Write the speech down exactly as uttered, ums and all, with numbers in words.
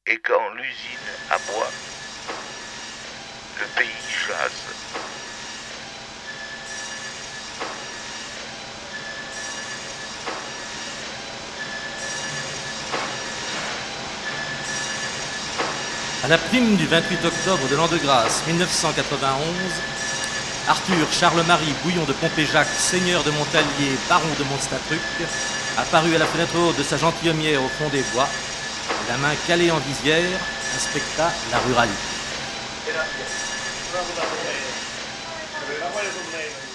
Et quand l'usine aboie, le pays chasse. À la prime du vingt-huit octobre de l'an de grâce mille neuf cent quatre-vingt-onze, Arthur Charles-Marie Bouillon de Pompéjac, seigneur de Montalier, baron de Montstatruc, apparut à la fenêtre haute de sa gentilhommière au fond des bois, et la main calée en visière, inspecta la ruralité.